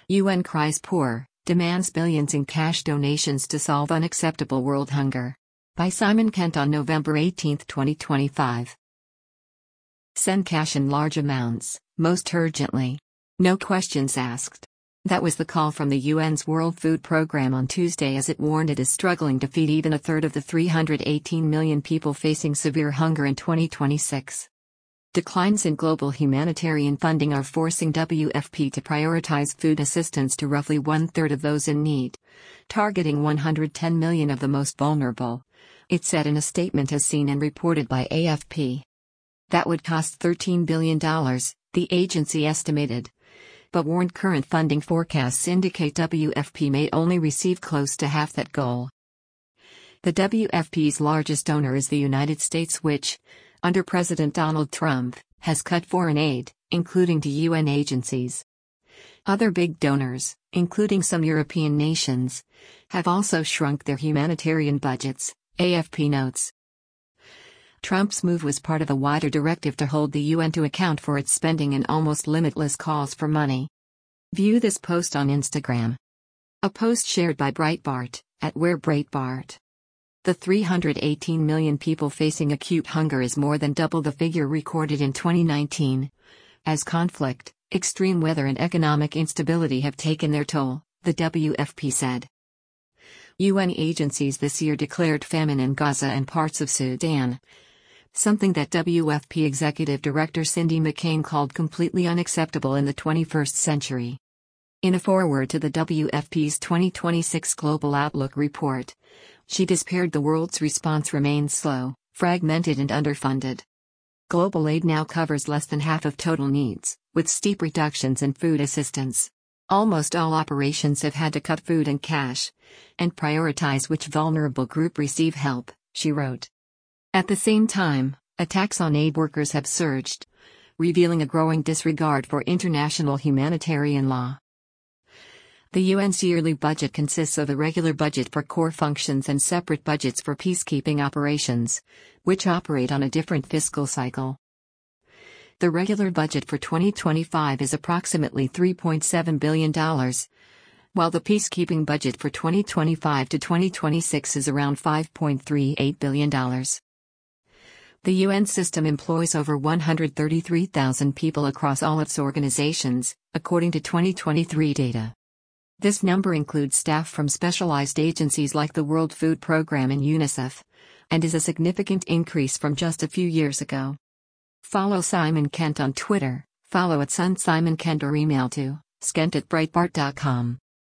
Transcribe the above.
UN cries poor, demands billions in cash donations to solve unacceptable world hunger. By Simon Kent on November 18, 2025. Send cash in large amounts, most urgently. No questions asked. That was the call from the UN's World Food Programme on Tuesday as it warned it is struggling to feed even a third of the 318 million people facing severe hunger in 2026. Declines in global humanitarian funding are forcing WFP to prioritize food assistance to roughly one-third of those in need, targeting 110 million of the most vulnerable, it said in a statement as seen and reported by AFP. That would cost $13 billion, the agency estimated, but warned current funding forecasts indicate WFP may only receive close to half that goal. The WFP's largest donor is the United States, which, under President Donald Trump, has cut foreign aid, including to UN agencies. Other big donors, including some European nations, have also shrunk their humanitarian budgets, AFP notes. Trump's move was part of a wider directive to hold the UN to account for its spending and almost limitless calls for money. View this post on Instagram. A post shared by Breitbart, @WhereBreitbart. The 318 million people facing acute hunger is more than double the figure recorded in 2019. As conflict, extreme weather and economic instability have taken their toll, the WFP said. UN agencies this year declared famine in Gaza and parts of Sudan, something that WFP Executive Director Cindy McCain called completely unacceptable in the 21st century. In a foreword to the WFP's 2026 Global Outlook report, she despaired the world's response remains slow, fragmented and underfunded. Global aid now covers less than half of total needs, with steep reductions in food assistance. Almost all operations have had to cut food and cash, and prioritize which vulnerable group receive help, she wrote. At the same time, attacks on aid workers have surged, revealing a growing disregard for international humanitarian law. The UN's yearly budget consists of a regular budget for core functions and separate budgets for peacekeeping operations, which operate on a different fiscal cycle. The regular budget for 2025 is approximately $3.7 billion, while the peacekeeping budget for 2025 to 2026 is around $5.38 billion. The UN system employs over 133,000 people across all its organizations, according to 2023 data. This number includes staff from specialized agencies like the World Food Programme and UNICEF, and is a significant increase from just a few years ago. Follow Simon Kent on Twitter, follow @SunSimonKent or email to skent@breitbart.com.